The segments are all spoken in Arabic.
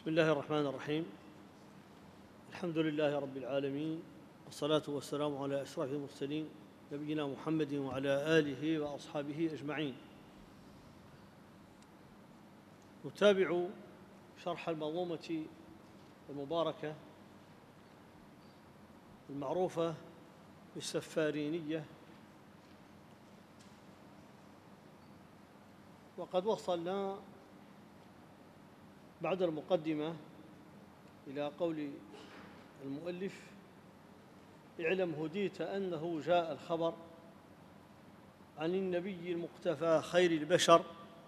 بسم الله الرحمن الرحيم. الحمد لله رب العالمين، والصلاة والسلام على أشرف المرسلين نبينا محمد وعلى آله وأصحابه أجمعين. نتابع شرح المنظومة المباركة المعروفة بالسفارينية، وقد وصلنا بعد المقدمة إلى قول المؤلف: اعلم هديت أنه جاء الخبر عن النبي المقتفى خير البشر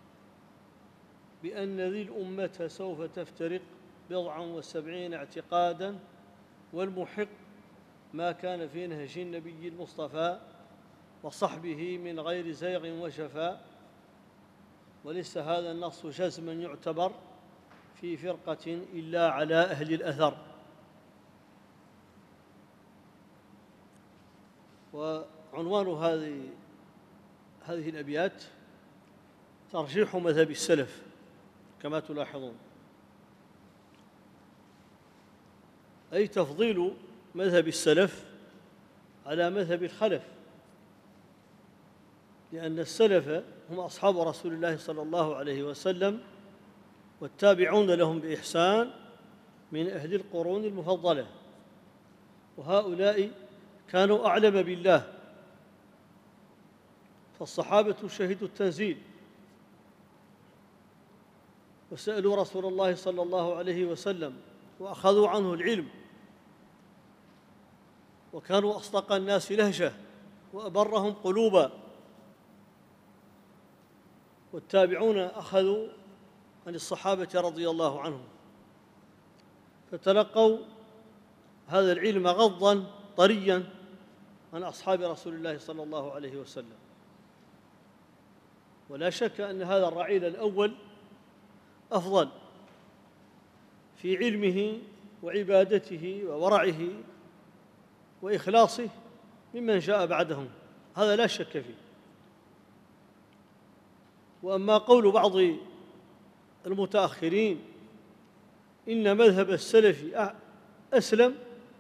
بأن ذي الأمة سوف تفترق 70 اعتقادا، والمحق ما كان في نهج النبي المصطفى وصحبه من غير زيغ وشفاء، وليس هذا النص جزما يعتبر في فرقة إلا على أهل الأثر. وعنوان هذه الأبيات ترجيح مذهب السلف كما تلاحظون، أي تفضيل مذهب السلف على مذهب الخلف، لأن السلف هم أصحاب رسول الله صلى الله عليه وسلم والتابعون لهم بإحسان من أهل القرون المفضلة، وهؤلاء كانوا أعلم بالله، فالصحابة شهدوا التنزيل وسألوا رسول الله صلى الله عليه وسلم وأخذوا عنه العلم، وكانوا أصدق الناس لهجة وأبرهم قلوبا، والتابعون أخذوا عن الصحابة رضي الله عنهم، فتلقوا هذا العلم غضا طريا عن أصحاب رسول الله صلى الله عليه وسلم. ولا شك أن هذا الرعيل الأول أفضل في علمه وعبادته وورعه وإخلاصه ممن جاء بعدهم، هذا لا شك فيه. وأما قول بعض المتأخرين إن مذهب السلف أسلم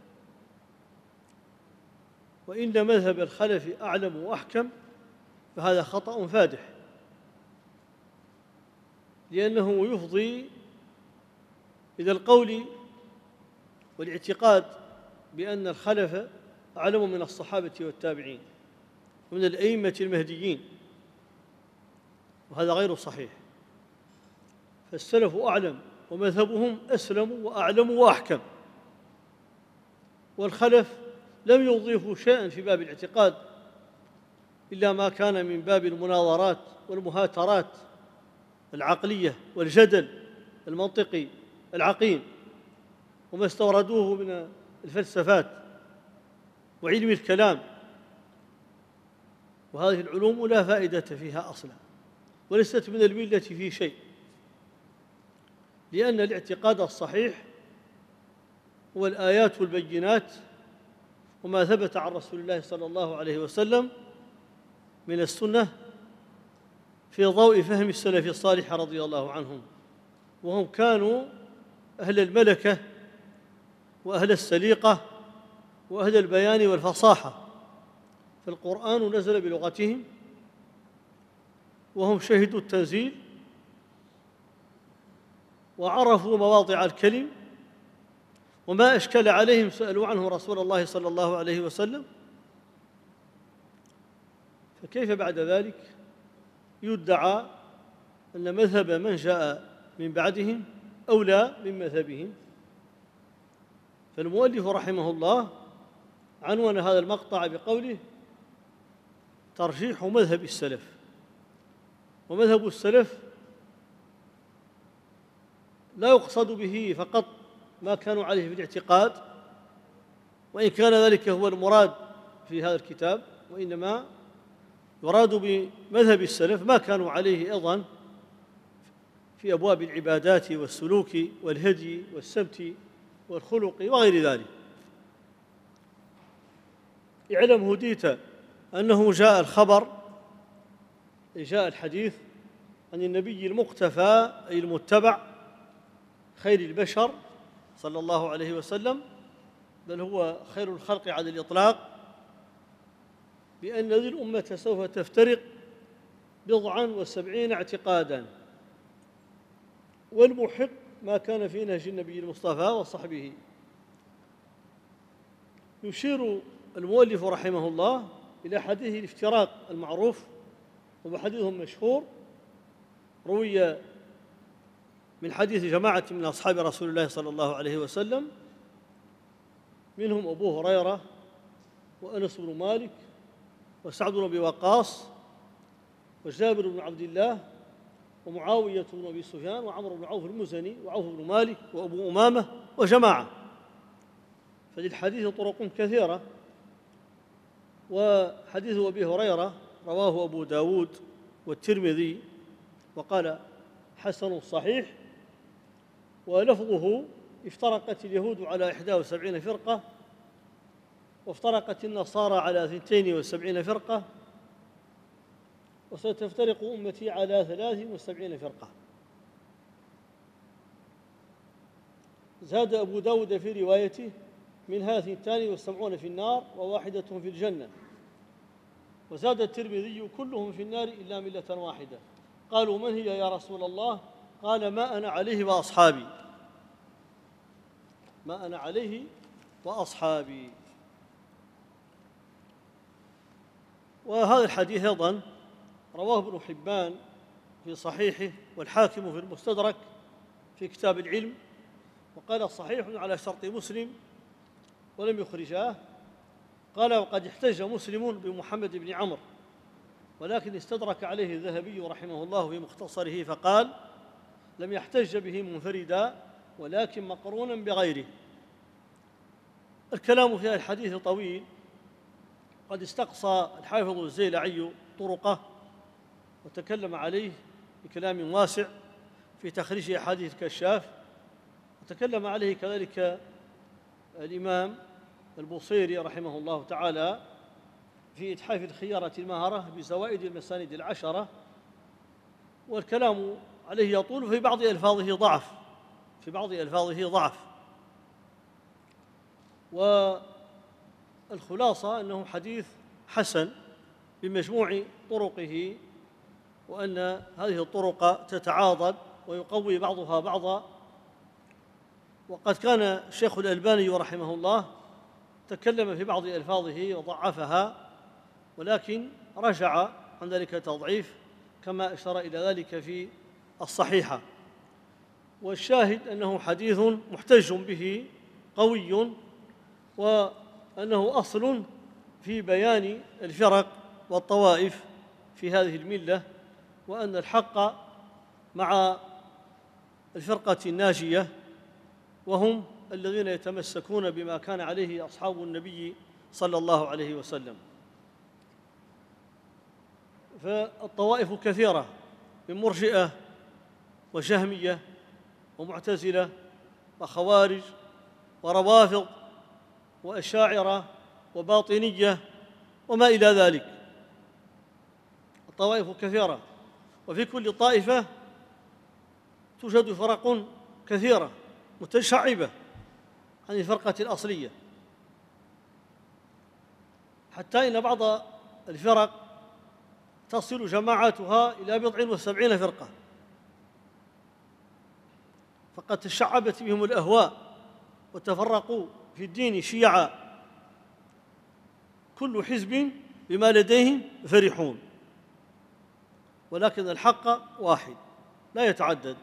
وإن مذهب الخلف أعلم وأحكم، فهذا خطأ فادح، لأنه يفضي إلى القول والاعتقاد بأن الخلف أعلم من الصحابة والتابعين ومن الأئمة المهديين، وهذا غير صحيح. فالسلف أعلم ومذهبهم أسلم وأعلم وأحكم، والخلف لم يضيفوا شيئا في باب الاعتقاد إلا ما كان من باب المناظرات والمهاترات العقلية والجدل المنطقي العقيم، وما استوردوه من الفلسفات وعلم الكلام، وهذه العلوم لا فائدة فيها أصلا وليست من الملة في شيء، لأن الاعتقاد الصحيح هو الآيات والبينات وما ثبت عن رسول الله صلى الله عليه وسلم من السنة في ضوء فهم السلف الصالح رضي الله عنهم، وهم كانوا أهل الملكة وأهل السليقة وأهل البيان والفصاحة، فالقرآن نزل بلغتهم وهم شهدوا التنزيل وعرفوا مواضع الكلم، وما أشكل عليهم سألوا عنه رسول الله صلى الله عليه وسلم، فكيف بعد ذلك يدعى أن مذهب من جاء من بعدهم أولى من مذهبهم؟ فالمؤلف رحمه الله عنون هذا المقطع بقوله: ترجيح مذهب السلف. ومذهب السلف لا يقصد به فقط ما كانوا عليه في الاعتقاد، وإن كان ذلك هو المراد في هذا الكتاب، وإنما يراد بمذهب السلف ما كانوا عليه أيضا في أبواب العبادات والسلوك والهدي والسمت والخلق وغير ذلك. اعلم هديت أنه جاء الخبر، جاء الحديث عن النبي المقتفى أي المتبع خير البشر صلى الله عليه وسلم، بل هو خير الخلق على الإطلاق، بأن هذه الأمة سوف تفترق 70 اعتقاداً، والمحق ما كان في نهج النبي المصطفى وصحبه. يشير المؤلف رحمه الله إلى حديث الافتراق المعروف، وهو حديث مشهور روي من حديث جماعة من أصحاب رسول الله صلى الله عليه وسلم، منهم أبو هريرة وأنس بن مالك وسعد بن أبي وقاص وجابر بن عبد الله ومعاوية بن أبي سفيان وعمرو بن عوف المزني وعوف بن مالك وأبو أمامة وجماعة. فللحديث طرق كثيرة. وحديث أبي هريرة رواه أبو داود والترمذي وقال حسن صحيح، ولفظه: افترقت اليهود على 71 فرقة، وافترقت النصارى على 72 فرقة، وستفترق أمتي على 73 فرقة. زاد أبو داود في روايته: منها 72 في النار وواحدة في الجنة. وزاد الترمذي: كلهم في النار إلا ملة واحدة. قالوا: من هي يا رسول الله؟ قال: ما أنا عليه وأصحابي. ما أنا عليه وأصحابي. وهذا الحديث أيضا رواه ابن حبان في صحيحه، والحاكم في المستدرك في كتاب العلم، وقال: صحيح على شرط مسلم، ولم يخرجاه. قال: وقد احتج مسلم بمحمد بن عمرو، ولكن استدرك عليه الذهبي رحمه الله في مختصره فقال: لم يحتج به منفردا، ولكن مقرونا بغيره. الكلام في هذا الحديث طويل، قد استقصى الحافظ الزيلعي طرقه وتكلم عليه بكلام واسع في تخريج أحاديث الكشاف، وتكلم عليه كذلك الإمام البوصيري رحمه الله تعالى في إتحاف الخيارة الماهرة بزوائد المساند 10. والكلام عليه يطول، في بعض ألفاظه ضعف، والخلاصة أنه حديث حسن بمجموع طرقه، وأن هذه الطرق تتعاضد ويقوي بعضها بعضا. وقد كان الشيخ الألباني رحمه الله تكلم في بعض ألفاظه وضعفها، ولكن رجع عن ذلك تضعيف، كما أشار إلى ذلك في الصحيحة. والشاهد أنه حديث محتج به قوي، وأنه أصل في بيان الفرق والطوائف في هذه الملة، وأن الحق مع الفرقة الناجية، وهم الذين يتمسكون بما كان عليه أصحاب النبي صلى الله عليه وسلم. فالطوائف كثيرة من مرجئة وجهمية ومعتزلة وخوارج وروافض وأشاعرة وباطنية وما إلى ذلك. الطوائف كثيرة، وفي كل طائفة توجد فرق كثيرة متشعبة عن الفرقة الأصلية، حتى إن بعض الفرق تصل جماعاتها إلى 70 فرقة، فقد تشعبت بهم الأهواء وتفرقوا في الدين شيعا، كل حزب بما لديهم فرحون، ولكن الحق واحد لا يتعدد.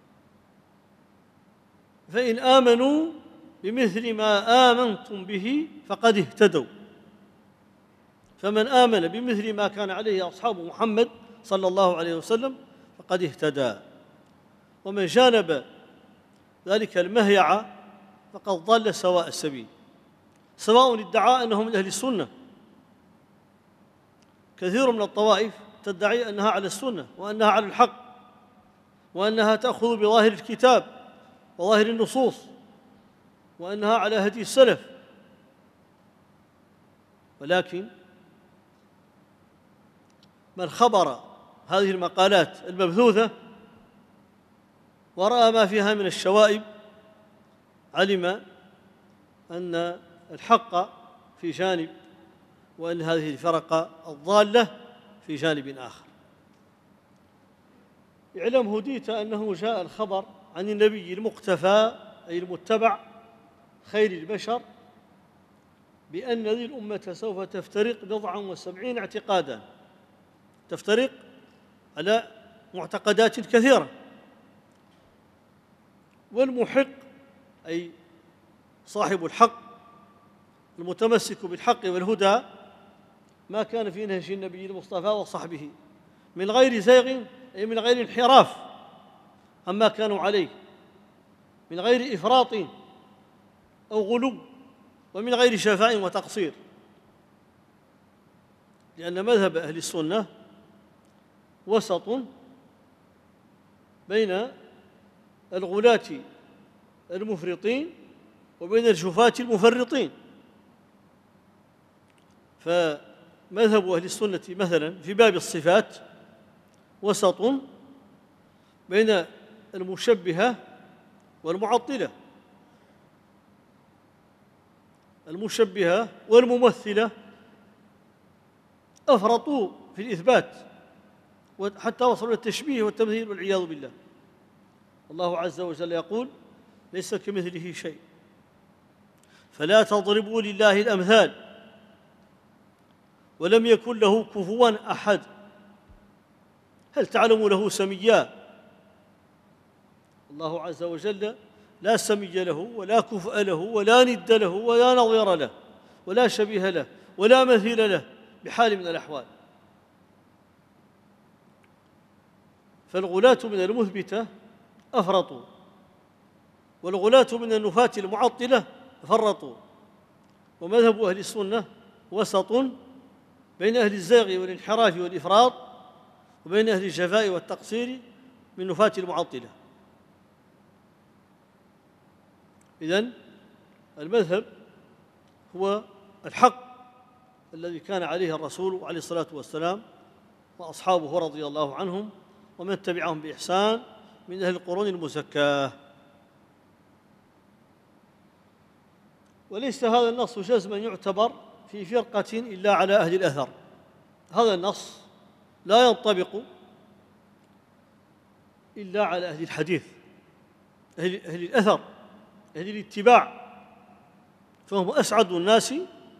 فإن آمنوا بمثل ما آمنتم به فقد اهتدوا، فمن آمن بمثل ما كان عليه أصحاب محمد صلى الله عليه وسلم فقد اهتدى، ومن جانب ذلك المهيع فقد ضل سواء السبيل، سواء ادعى أنه من أهل السنة. كثير من الطوائف تدعي أنها على السنة وأنها على الحق وأنها تأخذ بظاهر الكتاب وظاهر النصوص وأنها على هدي السلف، ولكن من خبر هذه المقالات المبثوثة ورأى ما فيها من الشوائب علم أن الحق في جانب وأن هذه الفرقة الضالة في جانب آخر. اعلم هديت أنه جاء الخبر عن النبي المقتفى أي المتبع خير البشر بأن هذه الأمة سوف تفترق 79 اعتقادا، تفترق على معتقدات كثيرة، والمحق أي صاحب الحق المتمسك بالحق والهدى ما كان في نهج النبي المصطفى وصحبه من غير زيغ أي من غير انحراف عما كانوا عليه، من غير إفراط أو غلو، ومن غير شفاء وتقصير، لأن مذهب أهل السنة وسط بين الغلاة المفرطين وبين الجفاة المفرطين. فمذهب أهل السنة مثلا في باب الصفات وسط بين المشبهة والمعطلة، المشبهة والممثلة أفرطوا في الإثبات حتى وصلوا التشبيه والتمثيل والعياذ بالله. الله عز وجل يقول: ليس كمثله شيء فلا تضربوا لله الأمثال ولم يكن له كفوا أحد. هل تعلم له سميا؟ الله عز وجل لا سمي له ولا كفء له ولا ند له ولا نظير له ولا شبيه له ولا مثيل له بحال من الأحوال. فالغلاة من المثبتة أفرطوا، والغلاة من النفاة المعطلة فرطوا. ومذهب أهل السنة وسط بين أهل الزيغ والانحراف والإفراط وبين أهل الجفاء والتقصير من نفاة المعطلة. إذن المذهب هو الحق الذي كان عليه الرسول عليه الصلاة والسلام وأصحابه رضي الله عنهم ومن تبعهم بإحسان من أهل القرون المزكاة. وليس هذا النص جزما يعتبر في فرقة إلا على أهل الأثر. هذا النص لا ينطبق إلا على أهل الحديث، أهل الأثر، أهل الاتباع، فهم أسعد الناس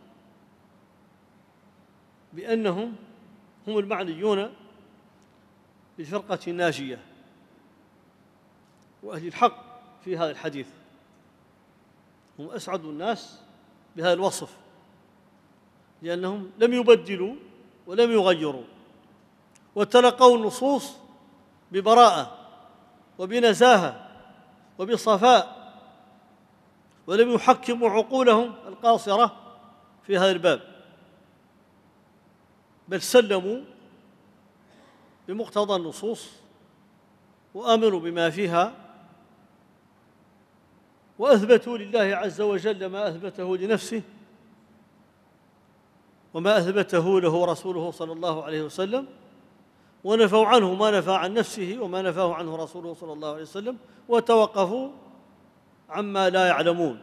بأنهم هم المعنيون بالفرقة الناجية وأهل الحق في هذا الحديث، هم أسعد الناس بهذا الوصف، لأنهم لم يبدلوا ولم يغيروا وتلقوا النصوص ببراءة وبنزاهة وبصفاء، ولم يحكموا عقولهم القاصرة في هذا الباب، بل سلموا بمقتضى النصوص وآمنوا بما فيها وأثبتوا لله عز وجل ما أثبته لنفسه وما أثبته له رسوله صلى الله عليه وسلم، ونفوا عنه ما نفى عن نفسه وما نفاه عنه رسوله صلى الله عليه وسلم، وتوقفوا عما لا يعلمون.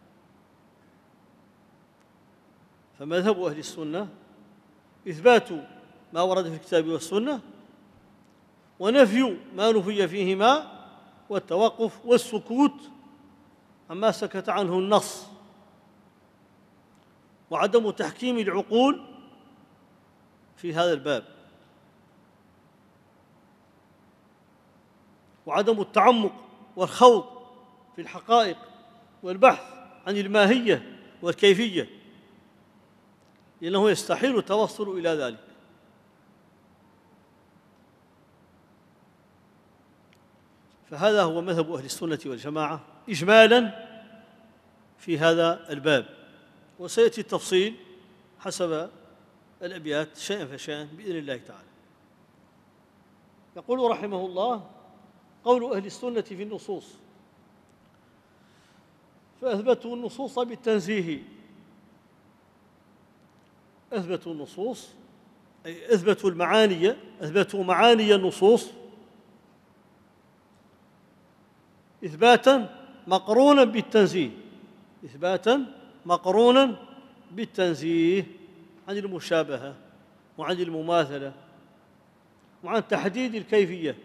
فمذهب أهل السنة إثبات ما ورد في الكتاب والسنة ونفي ما نفي فيهما، والتوقف والسكوت عما سكت عنه النص، وعدم تحكيم العقول في هذا الباب، وعدم التعمق والخوض في الحقائق والبحث عن الماهية والكيفية، لأنه يستحيل التوصل إلى ذلك. فهذا هو مذهب أهل السنة والجماعة إجمالاً في هذا الباب، وسيأتي التفصيل حسب الأبيات شيئاً فشيئاً بإذن الله تعالى. يقول رحمه الله: قول أهل السنة في النصوص، فأثبتوا النصوص بالتنزيه. أثبتوا النصوص أي أثبتوا معاني النصوص إثباتا مقرونا بالتنزيه، إثباتا مقرونا بالتنزيه عن المشابهة وعن المماثلة وعن تحديد الكيفية.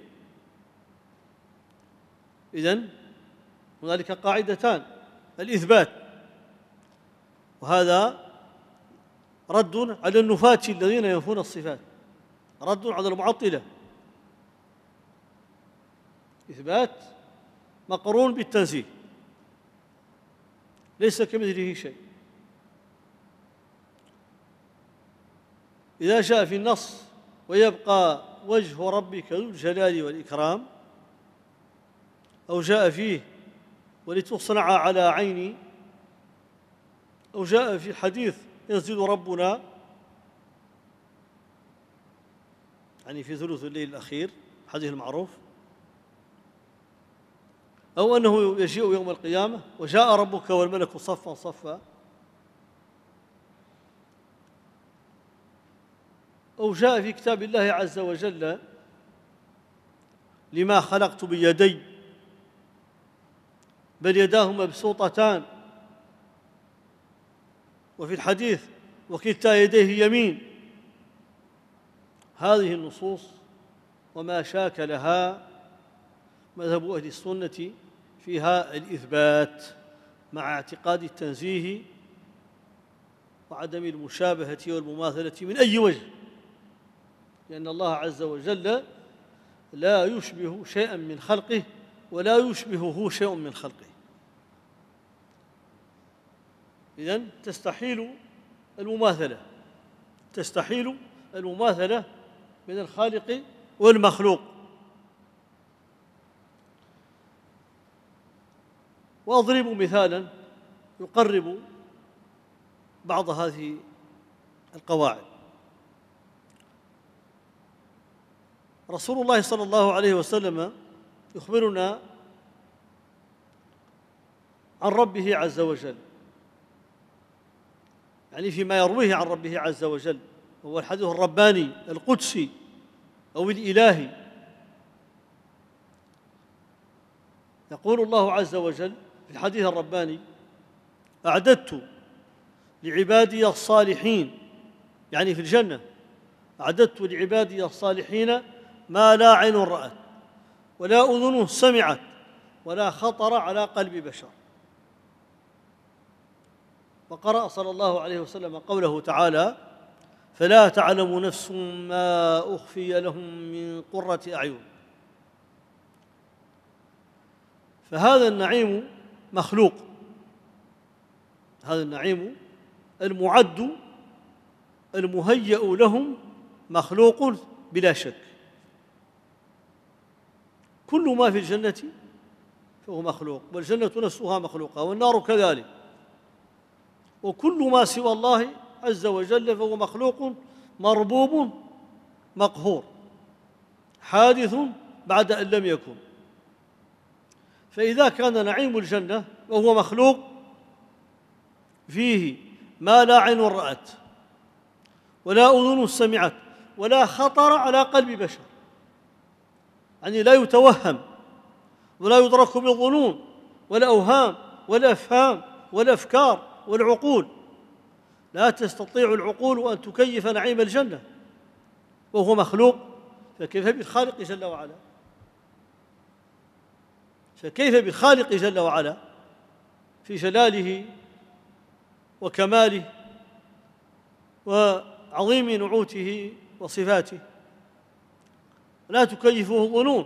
إذن هنالك قاعدتان: الإثبات، وهذا رد على النفاة الذين ينفون الصفات، رد على المعطلة. إثبات مقرون بالتنزيه، ليس كمثله شيء. إذا جاء في النص: ويبقى وجه ربك ذو الجلال والإكرام، أو جاء فيه: ولتصنع على عيني، أو جاء في الحديث: ينزل ربنا، يعني في ثلث الليل الأخير، الحديث المعروف، أو أنه يجيء يوم القيامة: وجاء ربك والملك صفا صفا، أو جاء في كتاب الله عز وجل: لما خلقت بيدي بل يداه مبسوطتان، وفي الحديث: وكلتا يديه يمين. هذه النصوص وما شاكلها مذهب أهل السنة فيها الإثبات مع اعتقاد التنزيه وعدم المشابهة والمماثلة من أي وجه، لأن الله عز وجل لا يشبه شيئا من خلقه ولا يشبهه شيء من خلقه. إذن تستحيل المماثلة من الخالق والمخلوق. وأضرب مثالا يقرب بعض هذه القواعد. رسول الله صلى الله عليه وسلم يخبرنا عن ربه عز وجل، يعني فيما يرويه عن ربه عز وجل، هو الحديث الرباني القدسي أو الإلهي. يقول الله عز وجل في الحديث الرباني: أعددت لعبادي الصالحين، يعني في الجنة، أعددت لعبادي الصالحين ما لا عين رأت ولا أذن سمعت ولا خطر على قلب بشر. وقرأ صلى الله عليه وسلم قوله تعالى: فلا تعلم نفس ما أخفي لهم من قرة أعين. فهذا النعيم مخلوق، هذا النعيم المعد المهيأ لهم مخلوق بلا شك. كل ما في الجنة فهو مخلوق، والجنة نفسها مخلوقة، والنار كذلك. وكل ما سوى الله عز وجل فهو مخلوق مربوب مقهور، حادث بعد أن لم يكن. فإذا كان نعيم الجنة وهو مخلوق فيه ما لا عين رأت ولا أذن سمعت ولا خطر على قلب بشر، يعني لا يتوهم ولا يدرك بالظنون ولا أوهام ولا أفهام ولا أفكار ولا عقول، لا تستطيع العقول أن تكيف نعيم الجنة وهو مخلوق، فكيف بالخالق جل وعلا؟ فكيف بالخالق جل وعلا في جلاله وكماله وعظيم نعوته وصفاته؟ لا تكيفه الظنون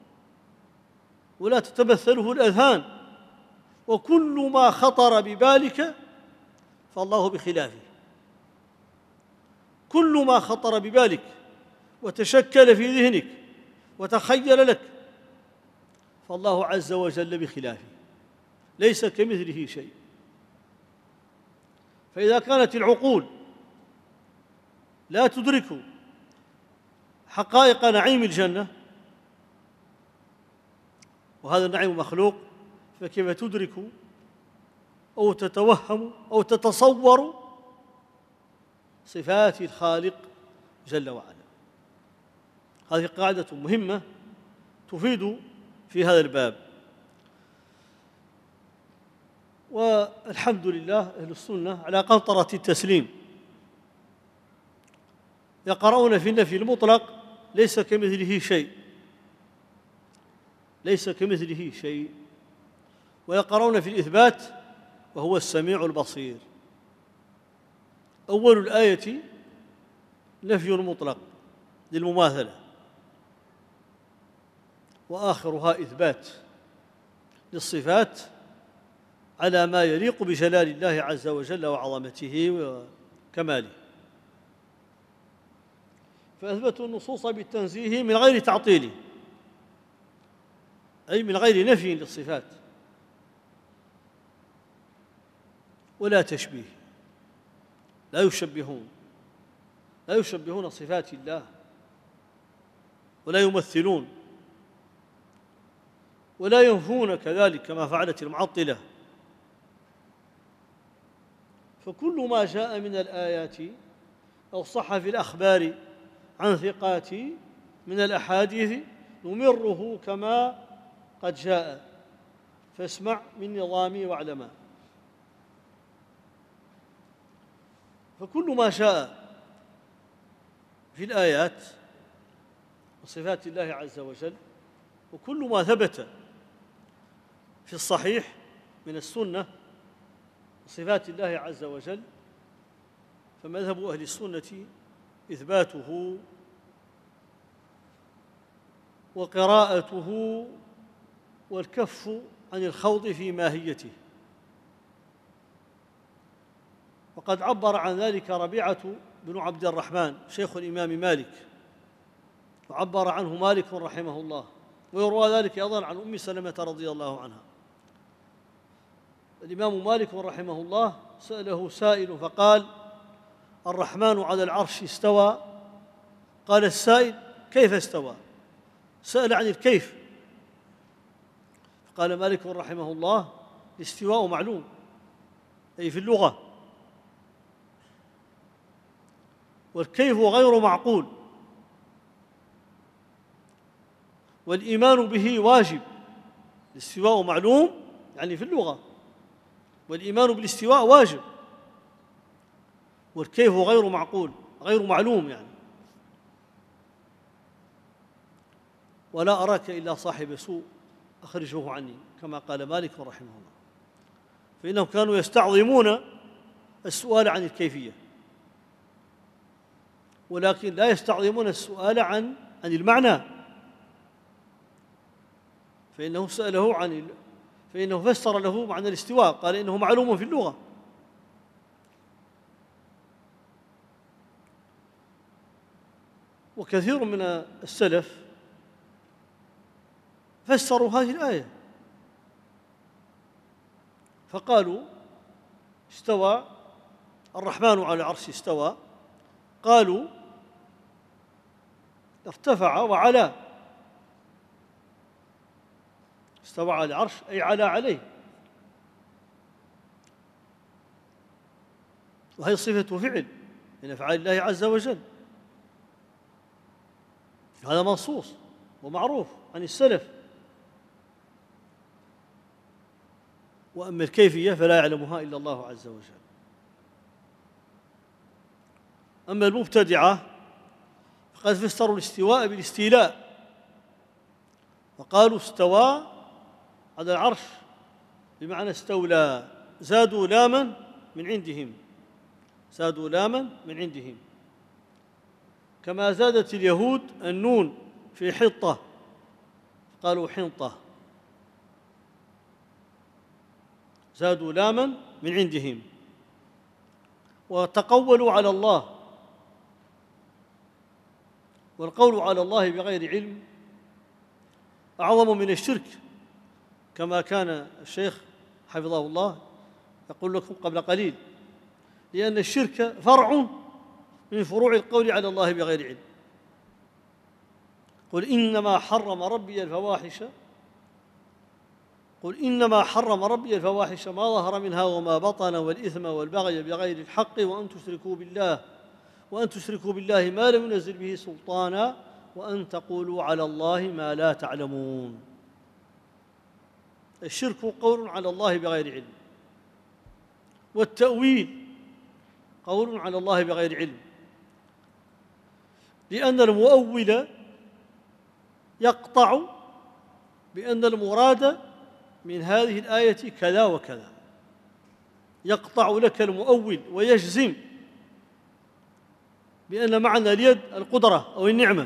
ولا تتمثله الأذهان، وكل ما خطر ببالك فالله بخلافه. كل ما خطر ببالك وتشكل في ذهنك وتخيل لك فالله عز وجل بخلافه، ليس كمثله شيء. فإذا كانت العقول لا تدرك حقائق نعيم الجنة، وهذا النعيم مخلوق، فكيف تدرك أو تتوهم أو تتصور صفات الخالق جل وعلا؟ هذه قاعدة مهمة تفيد في هذا الباب. والحمد لله أهل السنة على قنطرة التسليم، يقرؤون في النفي المطلق ليس كمثله شيء، ليس كمثله شيء، ويقرؤون في الإثبات وهو السميع البصير. أول الآية نفي مطلق للمماثلة، وآخرها إثبات للصفات على ما يليق بجلال الله عز وجل وعظمته وكماله. فأثبتوا النصوص بالتنزيه من غير تعطيل، أي من غير نفي للصفات ولا تشبيه، لا يشبهون صفات الله ولا يمثلون ولا ينفون كذلك كما فعلت المعطلة. فكل ما جاء من الآيات أو صح في الأخبار عن ثقات من الأحاديث نمره كما قد جاء، فاسمع من نظامي واعلما. فكل ما جاء في الآيات وصفات الله عز وجل، وكل ما ثبت في الصحيح من السنة وصفات الله عز وجل، فمذهب أهل السنة إثباته وقراءته والكف عن الخوض في ماهيته. وقد عبر عن ذلك ربيعة بن عبد الرحمن شيخ الإمام مالك، وعبر عنه مالك رحمه الله، ويروى ذلك أيضا عن أم سلمة رضي الله عنها. الإمام مالك رحمه الله سأله سائل فقال: الرحمن على العرش استوى. قال السائل: كيف استوى؟ سأل عن الكيف، فقال مالك رحمه الله: الاستواء معلوم، أي في اللغة، والكيف غير معقول، والإيمان به واجب. الاستواء معلوم يعني في اللغة، والإيمان بالاستواء واجب، والكيف غير معقول غير معلوم يعني. ولا أراك إلا صاحب سوء أخرجه عني، كما قال مالك رحمه الله. فإنهم كانوا يستعظمون السؤال عن الكيفية، ولكن لا يستعظمون السؤال عن المعنى. فإنه فسر له معنى الاستواء، قال إنه معلوم في اللغة. وكثير من السلف فسروا هذه الآية فقالوا: استوى الرحمن على العرش استوى، قالوا ارتفع وعلا. استوى على العرش أي علا عليه، وهي صفة فعل من أفعال الله عز وجل، هذا منصوص ومعروف عن السلف. وأما الكيفية فلا يعلمها إلا الله عز وجل. أما المبتدعة فقد فسروا الاستواء بالاستيلاء، وقالوا استوى على العرش بمعنى استولى، زادوا لاما من عندهم، كما زادت اليهود النون في حطة قالوا حنطة، زادوا لاما من عندهم. وتقولوا على الله، والقول على الله بغير علم أعظم من الشرك، كما كان الشيخ حفظه الله يقول لكم قبل قليل، لأن الشرك فرع من فروع القول على الله بغير علم. قل إنما حرم ربي الفواحش ما ظهر منها وما بطن، والإثم والبغي بغير الحق، وأن تشركوا بالله ما لم ينزل به سلطانا، وأن تقولوا على الله ما لا تعلمون. الشرك قول على الله بغير علم، والتأويل قول على الله بغير علم، لأن المؤول يقطع بأن المراد من هذه الآية كذا وكذا، يقطع لك المؤول ويجزم بأن معنى اليد القدرة أو النعمة،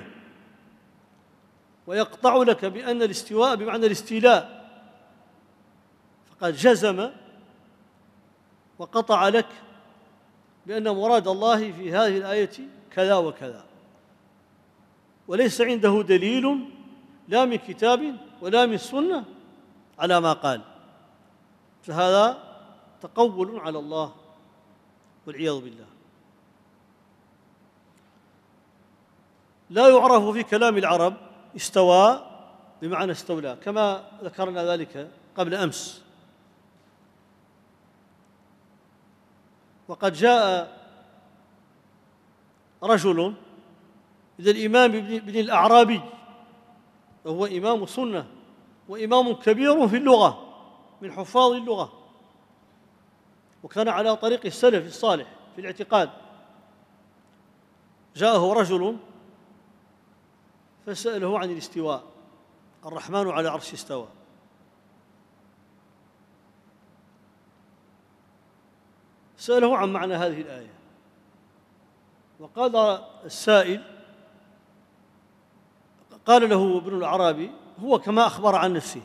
ويقطع لك بأن الاستواء بمعنى الاستيلاء، فقد جزم وقطع لك بأن مراد الله في هذه الآية كذا وكذا، وليس عنده دليل لا من كتاب ولا من سنة على ما قال، فهذا تقول على الله والعياذ بالله. لا يعرف في كلام العرب استوى بمعنى استولى، كما ذكرنا ذلك قبل أمس. وقد جاء رجل إلى الإمام ابن الأعرابي، وهو إمام سنة وإمام كبير في اللغة من حفاظ اللغة، وكان على طريق السلف الصالح في الاعتقاد. جاءه رجل فسأله عن الاستواء، الرحمن على عرش استوى، سأله عن معنى هذه الآية، وقال السائل، قال له ابن الأعرابي: هو كما أخبر عن نفسه.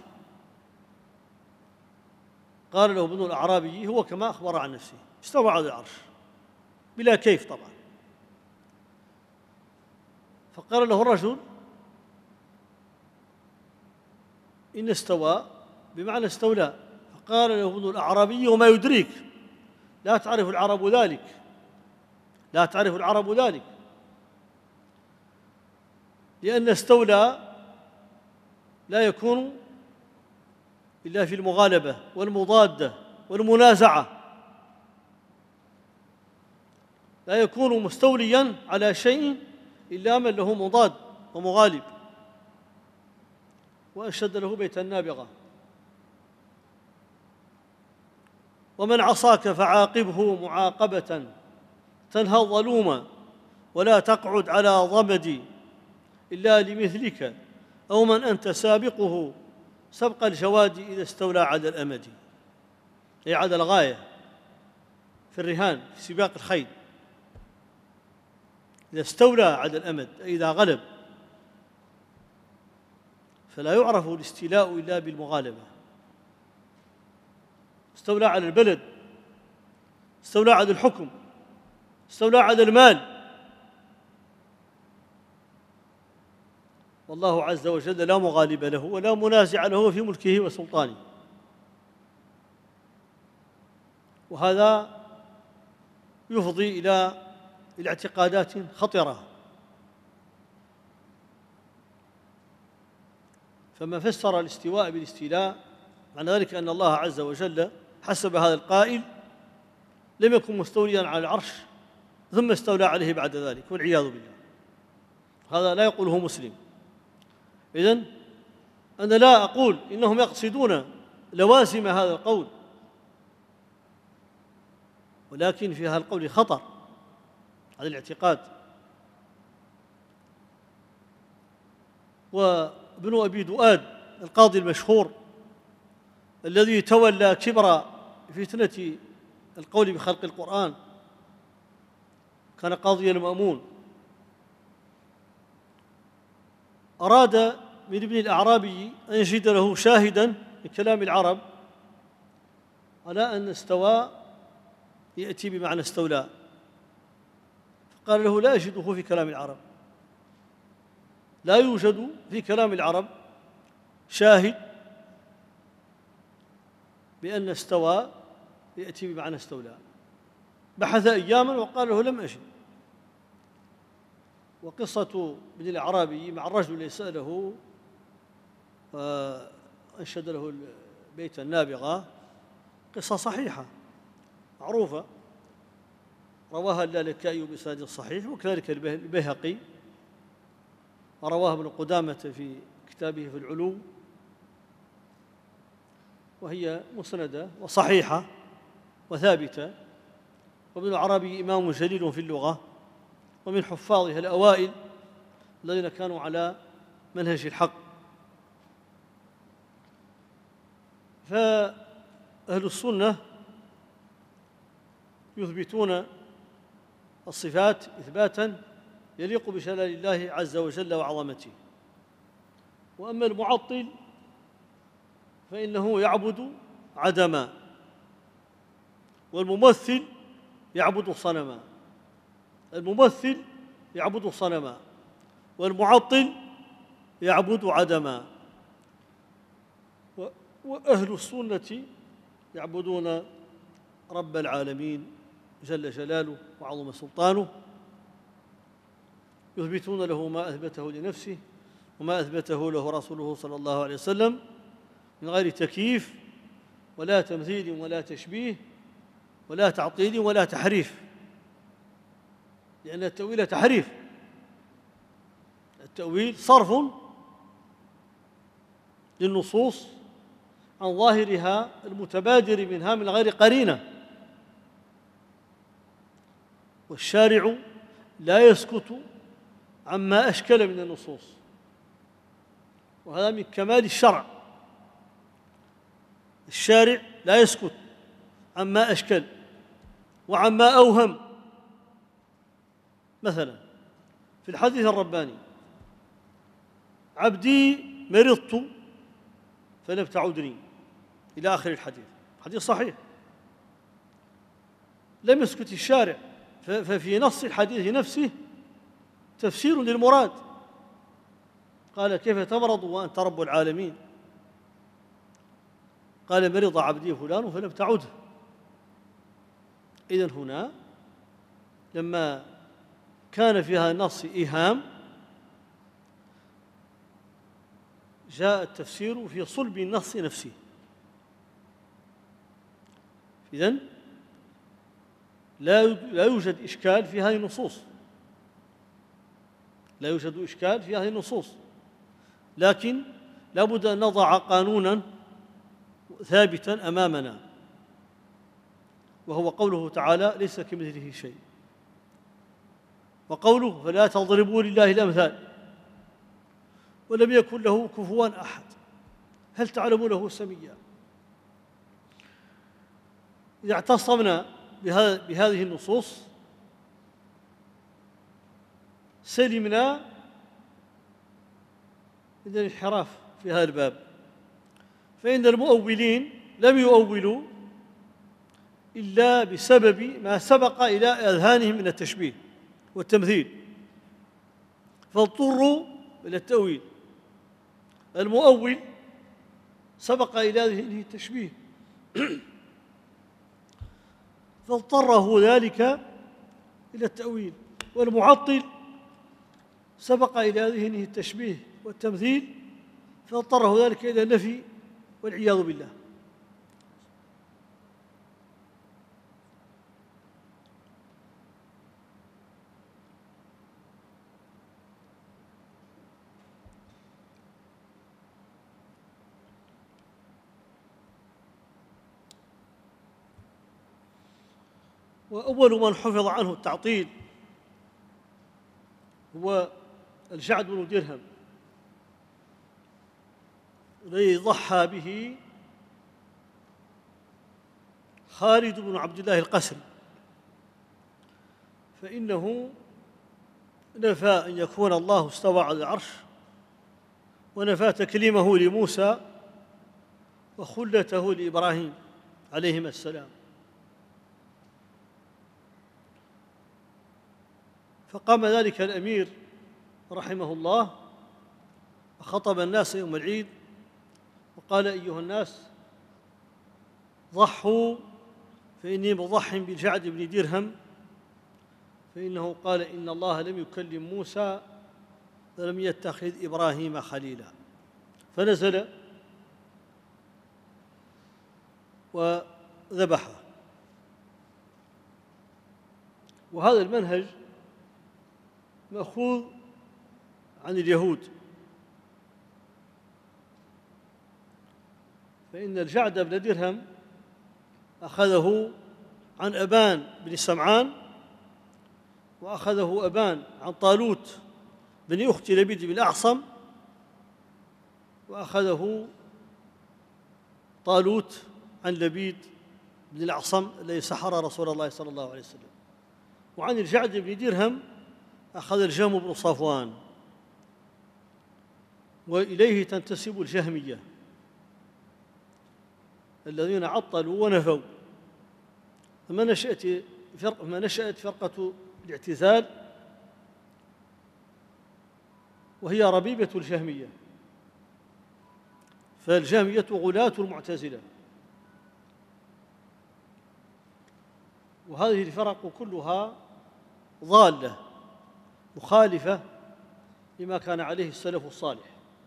قال له ابن الأعرابي: هو كما أخبر عن نفسه، استوى على العرش بلا كيف طبعا. فقال له الرجل: إن استوى بمعنى استولى. فقال له ابن الأعرابي: وما يدريك، لا تعرف العرب ذلك، لا تعرف العرب ذلك، لأن استولى لا يكون إلا في المغالبة والمضادة والمنازعة، لا يكون مستوليا على شيء إلا من له مضاد ومغالب. وأشهد له بيت النابغة: ومن عصاك فعاقبه معاقبة تنهى الظلوم، ولا تقعد على ضمدي إلا لمثلك، أو من أنت سابقه سبق الجواد إذا استولى على الأمد، أي على الغاية في الرهان في سباق الخيل، إذا استولى على الأمد أي إذا غلب. فلا يعرف الاستيلاء إلا بالمغالبة. استولى على البلد، استولى على الحكم، استولى على المال، والله عز وجل لا مغالب له ولا منازع له في ملكه وسلطانه. وهذا يفضي إلى اعتقادات خطرة. فما فسر الاستواء بالاستيلاء معنى ذلك أن الله عز وجل حسب هذا القائل لم يكن مستوليا على العرش ثم استولى عليه بعد ذلك، والعياذ بالله. هذا لا يقوله مسلم. إذن أنا لا أقول إنهم يقصدون لوازم هذا القول، ولكن في هذا القول خطر على الاعتقاد. وابن أبي دؤاد القاضي المشهور الذي تولى كبر فتنة القول بخلق القرآن، كان قاضي المأمون، أراد من ابن الأعرابي أن يجد له شاهدا من كلام العرب على أن استوى يأتي بمعنى استولى، فقال له: لا أجده في كلام العرب، لا يوجد في كلام العرب شاهد بأن استوى يأتي بمعنى استولى. بحث أياما وقال له: لم أجد. وقصة ابن الأعرابي مع الرجل الذي سأله أنشد له بيت النابغة قصة صحيحة معروفة، رواها اللالكائي بإسناد صحيح، وكذلك البيهقي، ورواها ابن قدامة في كتابه في العلو، وهي مسندة وصحيحة وثابتة. وابن العربي إمام جليل في اللغة، ومن حفاظها الأوائل الذين كانوا على منهج الحق. فأهل السنة يثبتون الصفات إثباتا يليق بجلال الله عز وجل وعظمته. وأما المعطل فإنه يعبد عدما، والممثل يعبد صنما. الممثل يعبد صنما، والمعطل يعبد عدما. وأهل السنة يعبدون رب العالمين جل جلاله وعظم سلطانه، يثبتون له ما أثبته لنفسه وما أثبته له رسوله صلى الله عليه وسلم من غير تكييف ولا تمثيل ولا تشبيه ولا تعطيل ولا تحريف، لأن التأويل تحريف. التأويل صرف للنصوص عن ظاهرها المتبادر منها من غير قرينة، والشارع لا يسكت عما أشكل من النصوص، وهذا من كمال الشرع. الشارع لا يسكت عما أشكل وعما أوهم. مثلا في الحديث الرباني: عبدي مرضت فلم تعدني، إلى آخر الحديث. حديث صحيح، لم يسكت الشارع، ففي نص الحديث نفسه تفسير للمراد. قال: كيف تمرض وأنت رب العالمين؟ قال: مرض عبدي فلان فلم تعده. إذن هنا لما كان في هذا النص إيهام جاء التفسير في صلب النص نفسه. إذن لا يوجد إشكال في هذه النصوص، لا يوجد إشكال في هذه النصوص، لكن لا بد أن نضع قانونا ثابتا أمامنا، وهو قوله تعالى: ليس كمثله شيء. وقوله: فلا تضربوا لله الأمثال، ولم يكن له كفوا أحد. هل تعلم له سميا؟ إذا اعتصمنا بهذه النصوص سلمنا من الانحراف في هذا الباب، فإن المؤولين لم يؤولوا إلا بسبب ما سبق إلى أذهانهم من التشبيه والتمثيل، فاضطروا إلى التأويل. المؤول سبق إلى ذهنه التشبيه فاضطره ذلك إلى التأويل، والمعطل سبق إلى ذهنه التشبيه والتمثيل فاضطره ذلك إلى النفي والعياذ بالله. وأول من حفظ عنه التعطيل هو الجعد بن درهم الذي ضحى به خالد بن عبد الله القسري، فإنه نفى أن يكون الله استوى على العرش، ونفى تكليمه لموسى وخلته لإبراهيم عليهما السلام. فقام ذلك الأمير رحمه الله وخطب الناس يوم العيد وقال: أيها الناس، ضحوا فإني مضح بالجعد بن درهم، فإنه قال: إن الله لم يكلم موسى ولم يتخذ إبراهيم خليلا. فنزل وذبحه. وهذا المنهج مأخوذ عن اليهود، فإن الجعد بن درهم أخذه عن أبان بن سمعان، وأخذه أبان عن طالوت بن أخت لبيد بن الأعصم، وأخذه طالوت عن لبيد بن الأعصم الذي سحر رسول الله صلى الله عليه وسلم. وعن الجعد بن درهم أخذ الجهم بن صفوان، وإليه تنتسب الجهمية الذين عطلوا ونفوا. فما نشأت فرقة الاعتزال، وهي ربيبة الجهمية، فالجهمية غلاة المعتزلة. وهذه الفرق كلها ضالة مخالفة لما كان عليه السلف الصالح،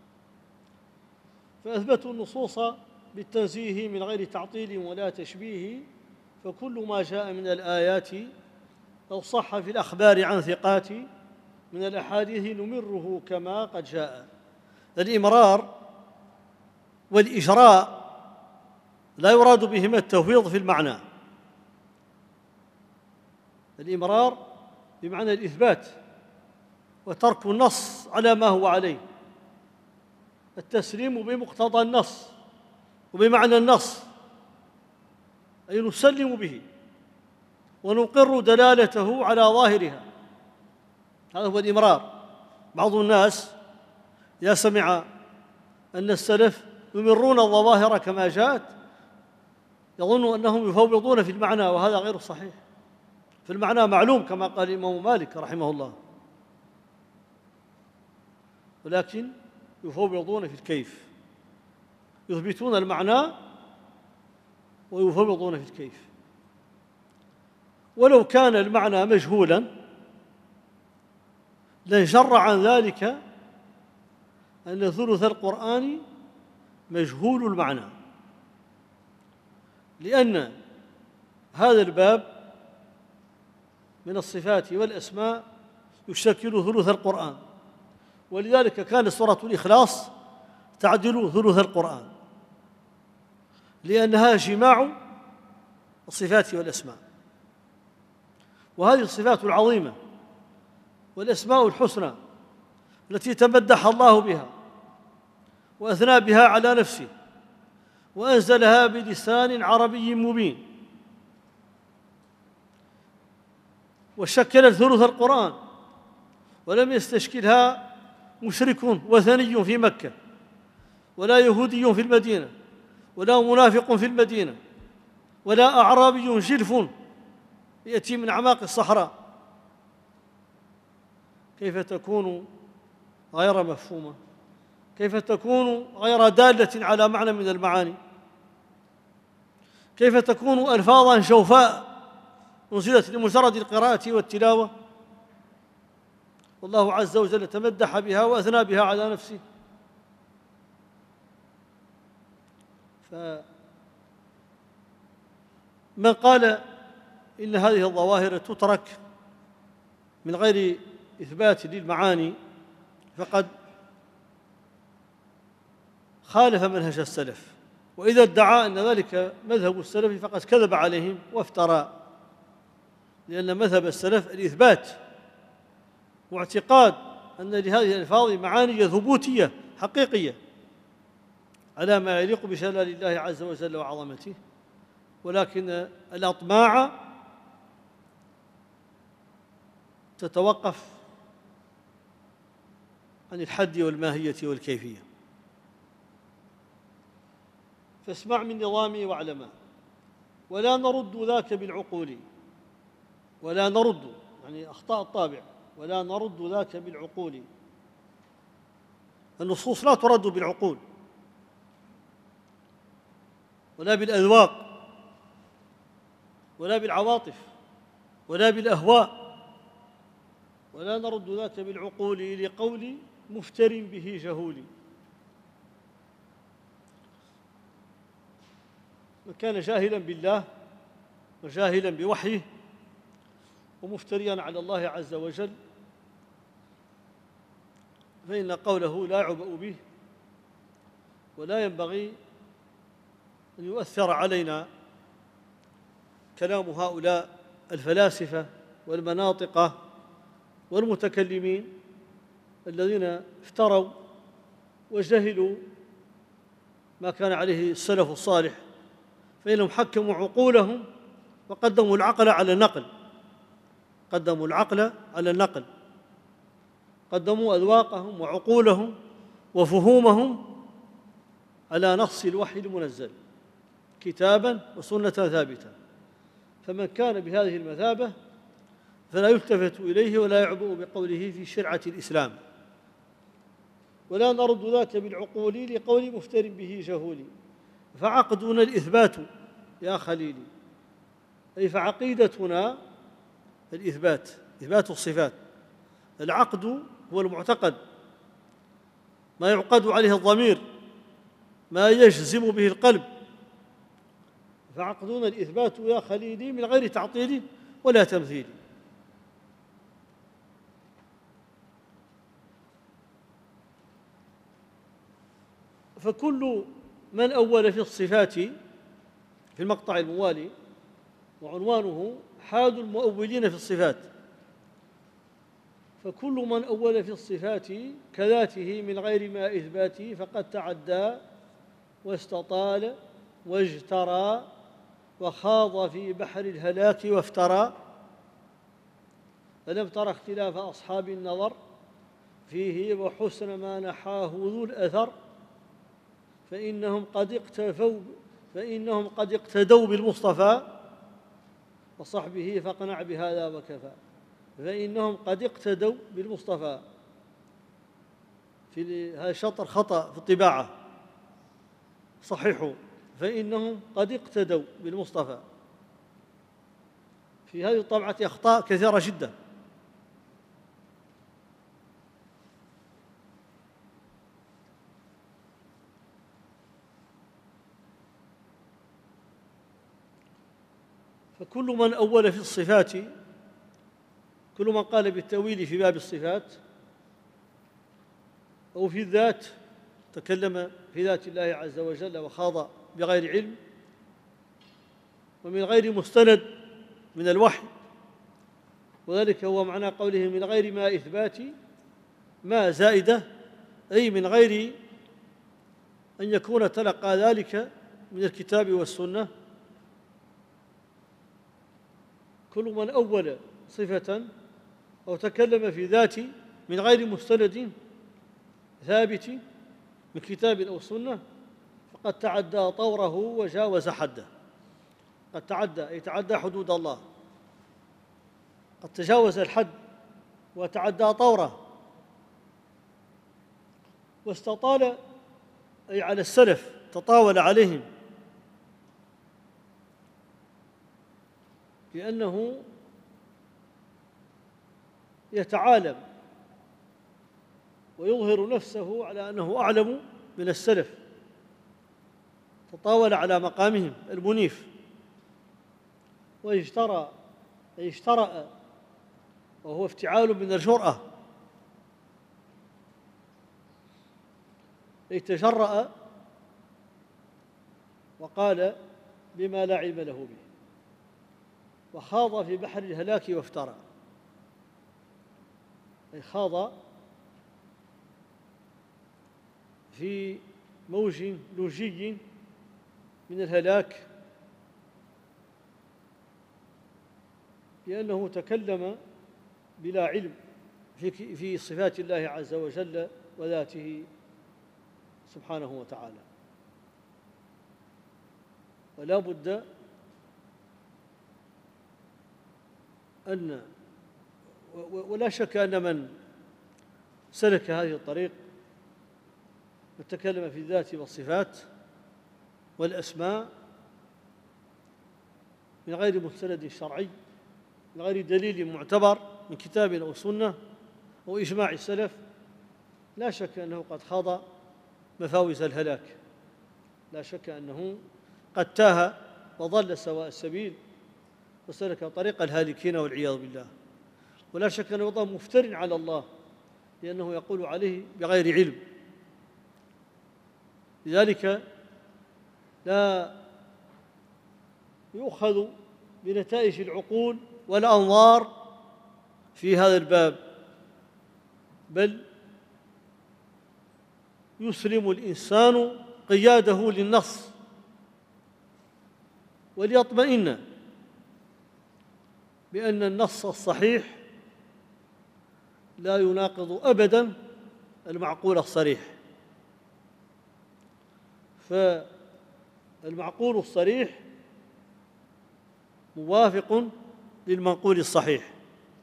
فأثبتوا النصوص بالتنزيه من غير تعطيل ولا تشبيه، فكل ما جاء من الآيات أو صح في الأخبار عن ثقات من الأحاديث نمره كما قد جاء. الإمرار والإجراء لا يراد بهما التفويض في المعنى. الإمرار بمعنى الإثبات وترك النص على ما هو عليه، التسليم بمقتضى النص وبمعنى النص، أي نسلم به ونقر دلالته على ظاهرها، هذا هو الإمرار. بعض الناس إذا سمع أن السلف يمرون الظواهر كما جاءت يظن أنهم يفوضون في المعنى، وهذا غير صحيح. في المعنى معلوم كما قال الإمام مالك رحمه الله، ولكن يفوضون في الكيف، يثبتون المعنى ويفوضون في الكيف. ولو كان المعنى مجهولا لانجر عن ذلك أن ثلث القرآن مجهول المعنى، لأن هذا الباب من الصفات والأسماء يشكل ثلث القرآن، ولذلك كانت سورة الإخلاص تعدل ثلث القرآن، لأنها جماع الصفات والأسماء. وهذه الصفات العظيمة والأسماء الحسنى التي تمدح الله بها وأثنى بها على نفسه وأنزلها بلسان عربي مبين، وشكلت ثلث القرآن، ولم يستشكلها مشرك وثني في مكة، ولا يهودي في المدينة، ولا منافق في المدينة، ولا أعرابي جلف يأتي من أعماق الصحراء. كيف تكون غير مفهومة؟ كيف تكون غير دالة على معنى من المعاني؟ كيف تكون ألفاظا شوفاء أنزلت لمجرد القراءة والتلاوة؟ والله عز وجل تمدح بها وأثنى بها على نفسه. فمن قال إن هذه الظواهر تترك من غير إثبات للمعاني فقد خالف منهج السلف، وإذا ادعى أن ذلك مذهب السلف فقد كذب عليهم وافترى، لأن مذهب السلف الإثبات واعتقاد أن لهذه الألفاظ معاني ثبوتية حقيقية على ما يليق بجلال الله عز وجل وعظمته، ولكن الأطماع تتوقف عن الحد والماهية والكيفية. فاسمع من نظامي واعلما ولا نرد ذاك بالعقول، ولا نرد يعني أخطاء الطابع، ولا نرد ذاك بالعقول. النصوص لا ترد بالعقول ولا بالأذواق ولا بالعواطف ولا بالأهواء، ولا نرد ذاك بالعقول لقول مفتر به جهول. من كان جاهلا بالله وجاهلا بوحيه ومفتريا على الله عز وجل فإن قوله لا يعبأ به، ولا ينبغي أن يؤثر علينا كلام هؤلاء الفلاسفة والمناطقة والمتكلمين الذين افتروا وجهلوا ما كان عليه السلف الصالح، فإنهم حكموا عقولهم وقدموا العقل على النقل، قدموا العقل على النقل، قدموا أذواقهم وعقولهم وفهومهم على نص الوحي المنزل كتابا وسنة ثابتة. فمن كان بهذه المثابة فلا يلتفت إليه ولا يعبأ بقوله في شرعة الإسلام، ولا نرد ذاك بالعقول لقول مفتر به جهولي. فعقدنا الإثبات يا خليلي، أي فعقيدتنا الإثبات، إثبات الصفات. العقد هو المعتقد، ما يعقد عليه الضمير، ما يجزم به القلب. فعقدنا الإثبات يا خليلي من غير تعطيل ولا تمثيل. فكل من أول في الصفات في المقطع الموالي، وعنوانه حاد المؤولين في الصفات، فكل من أول في الصفات كذاته من غير ما إثباته فقد تعدى واستطال واجترى وخاض في بحر الهلاك وافترى. ألم تر اختلاف أصحاب النظر فيه وحسن ما نحاه ذو الأثر، فإنهم قد اقتدوا بالمصطفى وصحبه فاقنع بهذا وكفى. فإنهم قد اقتدوا بالمصطفى، في هذا شطر خطأ في الطباعة، صححوا فإنهم قد اقتدوا بالمصطفى. في هذه الطبعة أخطاء كثيرة جدا. فكل من أول في الصفات، كل من قال بالتأويل في باب الصفات أو في الذات، تكلم في ذات الله عز وجل وخاض بغير علم ومن غير مستند من الوحي، وذلك هو معنى قوله من غير ما إثبات، ما زائدة، أي من غير أن يكون تلقى ذلك من الكتاب والسنة. كل من أول صفة أو تكلم في ذات من غير مستند ثابت من كتاب أو سنة فقد تعدى طوره وجاوز حده. قد تعدى أي تعدى حدود الله، قد تجاوز الحد وتعدى طوره، واستطال أي على السلف، تطاول عليهم، لأنه يتعالم ويظهر نفسه على أنه أعلم من السلف، تطاول على مقامهم المنيف. واجترأ أي اجترأ، وهو افتعال من الجرأة، أي تجرأ وقال بما لا علم له به. وخاض في بحر الهلاك وافترى، أي خاض في موج لجي من الهلاك، لأنه تكلم بلا علم في صفات الله عز وجل وذاته سبحانه وتعالى. ولا بد ولا شك أن من سلك هذه الطريق وتكلم في الذات والصفات والأسماء من غير مستند شرعي، من غير دليل معتبر من كتاب أو سنة أو إجماع السلف، لا شك أنه قد خاض مفاوز الهلاك، لا شك أنه قد تاه وضل سواء السبيل وسلك طريق الهالكين والعياذ بالله. ولا شك أنه أيضا مفتر على الله، لأنه يقول عليه بغير علم. لذلك لا يؤخذ بنتائج العقول والأنظار في هذا الباب، بل يسلم الإنسان قياده للنص وليطمئن بأن النص الصحيح لا يناقض أبداً المعقول الصريح. فالمعقول الصريح موافق للمنقول الصحيح.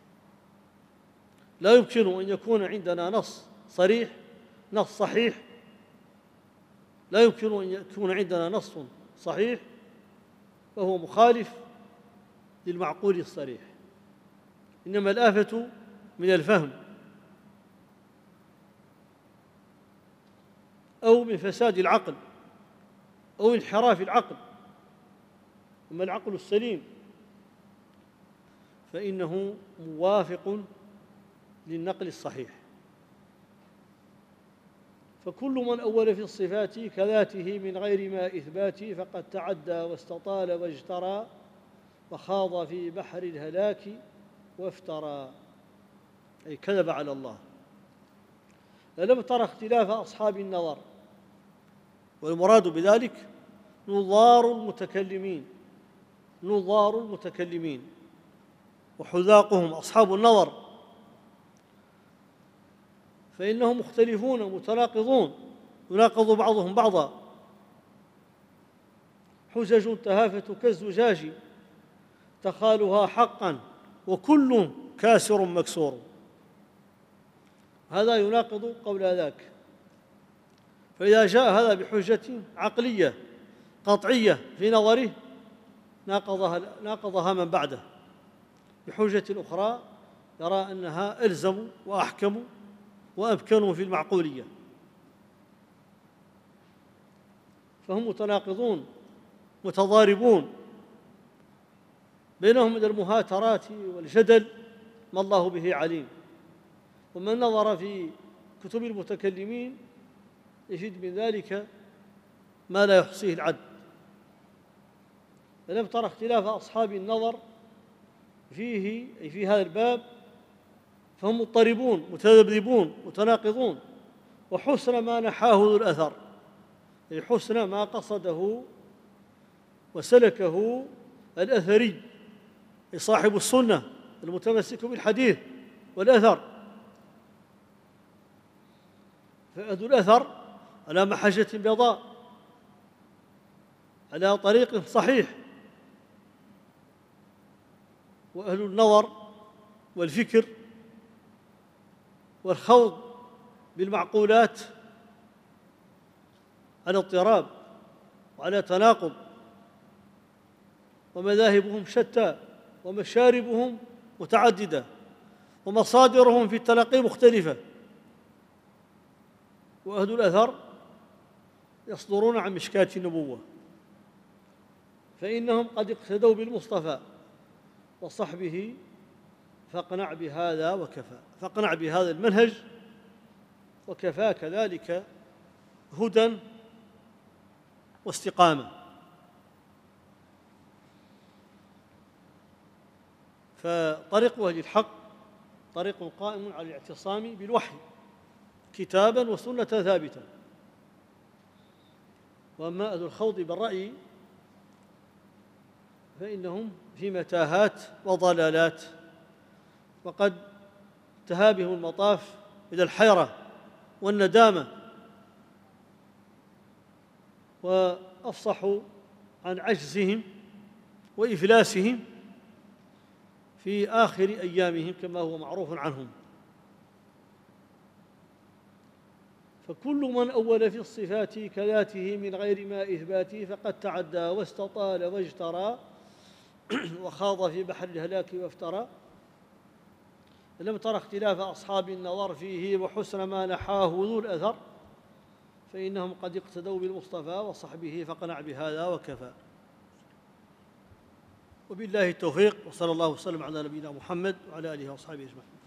لا يمكن أن يكون عندنا نص صريح، نص صحيح، لا يمكن أن يكون عندنا نص صحيح وهو مخالف للمعقول الصريح. إنما الآفة من الفهم أو من فساد العقل أو انحراف العقل. أما العقل السليم فإنه موافق للنقل الصحيح. فكل من أول في الصفات كذاته من غير ما إثبات فقد تعدى واستطال واجترى وخاض في بحر الهلاك وافترى، أي كذب على الله. ألم تر اختلاف أصحاب النظر؟ والمراد بذلك نظار المتكلمين وحذاقهم أصحاب النظر، فإنهم مختلفون متناقضون يناقض بعضهم بعضا. حجج تهافت كالزجاج تخالها حقا وكل كاسر مكسور. هذا يناقض قول ذاك. فإذا جاء هذا بحجة عقلية قطعية في نظره ناقضها من بعده بحجة أخرى يرى أنها ألزم وأحكم وأمكن في المعقولية. فهم متناقضون متضاربون، بينهم من المهاترات والجدل ما الله به عليم. ومن نظر في كتب المتكلمين يجد من ذلك ما لا يحصيه العد. ألم تر اختلاف أصحاب النظر فيه، أي في هذا الباب، فهم مضطربون متذبذبون متناقضون. وحسن ما نحاه ذو الأثر، أي حسن ما قصده وسلكه الأثري، أي صاحب السنة المتمسك بالحديث والأثر. فأهل الأثر على محجة بيضاء على طريق صحيح، وأهل النظر والفكر والخوض بالمعقولات على اضطراب وعلى تناقض، ومذاهبهم شتى ومشاربهم متعددة ومصادرهم في التلقي مختلفة. وأهل الأثر يصدرون عن مشكاة النبوة، فإنهم قد اقتدوا بالمصطفى وصحبه فاقنع بهذا وكفى. فاقنع بهذا المنهج وكفى كذلك هدى واستقامة. فطريق أهل الحق طريق قائم على الاعتصام بالوحي كتابا وسنة ثابتة. وأما أهل الخوض بالرأي فإنهم في متاهات وضلالات، وقد انتهى بهم المطاف إلى الحيرة والندامة، وأفصحوا عن عجزهم وإفلاسهم في آخر أيامهم كما هو معروف عنهم. فكل من أول في الصفات كذاته من غير ما إثبات فقد تعدى واستطال واجترى وخاض في بحر الهلاك وافترى. لم تر اختلاف أصحاب النظر فيه وحسن ما نحاه ذو الأثر، فإنهم قد اقتدوا بالمصطفى وصحبه فاقنع بهذا وكفى. وبالله التوفيق، وصلى الله وسلم على نبينا محمد وعلى آله وأصحابه أجمعين.